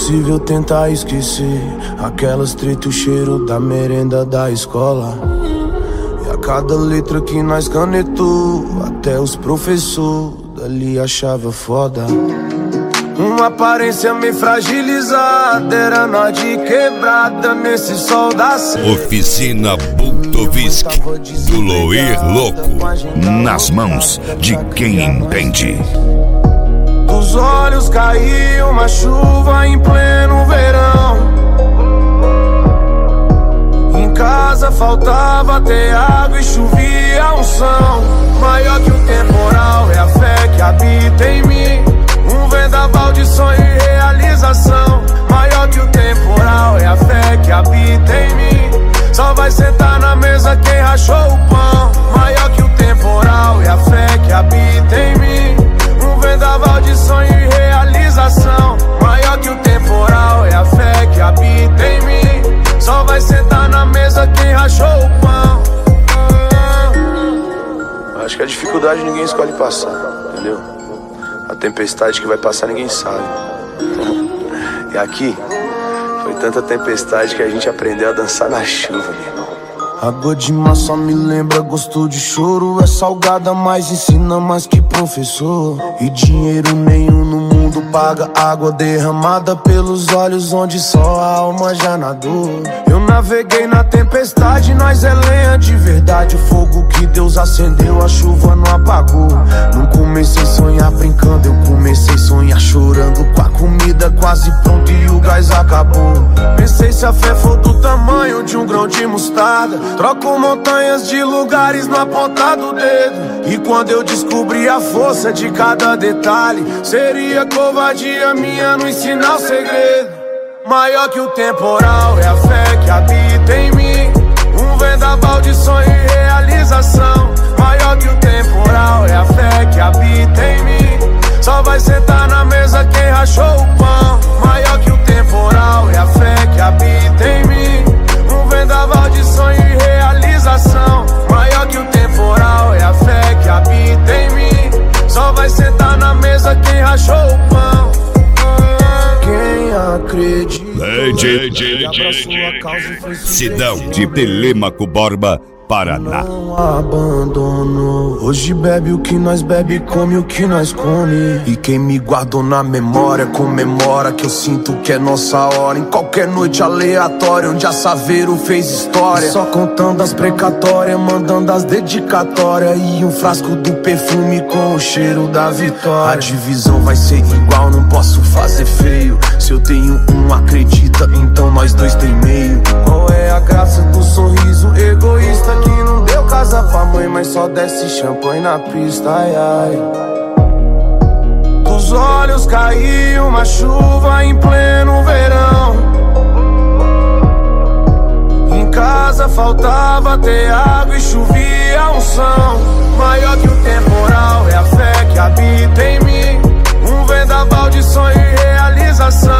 impossível tentar esquecer aquelas treta e o cheiro da merenda da escola. E a cada letra que nós canetou, até os professores dali achava foda. Uma aparência meio fragilizada, era nó de quebrada nesse sol da cena. Oficina Bultovisk, do Loir Louco, nas mãos de quem entende. Dos olhos caiu uma chuva em pleno verão. Em casa faltava ter água e chovia unção. Maior que o temporal é a fé que habita em mim. Um vendaval de sonho e realização. Maior que o temporal é a fé que habita em mim. Só vai sentar na mesa quem rachou o pão. Maior que o temporal é a fé que habita em mim. Um vendaval de sonho e realização. Maior que o temporal é a fé que habita em mim. Só vai sentar na mesa quem rachou o pão. Acho que a dificuldade ninguém escolhe passar, entendeu? A tempestade que vai passar ninguém sabe. E aqui foi tanta tempestade que a gente aprendeu a dançar na chuva, meu irmão. Água de mar só me lembra gosto de choro. É salgada, mas ensina mais que professor. E dinheiro nenhum no mundo paga água derramada pelos olhos onde só a alma já nadou. Eu naveguei na tempestade, nós é lenha de verdade. O fogo que Deus acendeu, a chuva não apagou. Não comecei a sonhar brincando, eu comecei a sonhar chorando. Com a comida quase pronta e o gás acabou. Pensei se a fé for do tamanho de um grão de mostarda, troco montanhas de lugares na ponta do dedo. E quando eu descobri a força de cada detalhe, seria covardia minha não ensinar o segredo. Maior que o temporal é a fé que habita em mim. Um vendaval de sonho e realização. Maior que o temporal é a fé que habita em mim. Só vai sentar na mesa quem rachou o pão. Maior que o temporal é a fé que habita em mim. Um vendaval de sonho e realização. Maior que o temporal é a fé que habita em mim. Só vai sentar na mesa quem rachou o pão. Quem acredita Sidão de Telêmaco Borba, Paraná. Não abandonou. Hoje bebe o que nós bebe, come o que nós come. E quem me guardou na memória comemora que eu sinto que é nossa hora. Em qualquer noite aleatória onde a Saveiro fez história. Só contando as precatórias, mandando as dedicatórias. E um frasco do perfume com o cheiro da vitória. A divisão vai ser igual, não posso fazer feio. Se eu tenho um, acredita, então nós dois tem meio. Qual é a graça do sorriso egoísta que não deu casa pra mãe, mas só desce champanhe na pista, ai ai. Dos olhos caiu uma chuva em pleno verão. Em casa faltava ter água e chovia unção. Maior que o temporal é a fé que habita em mim. Um vendaval de sonho e realização.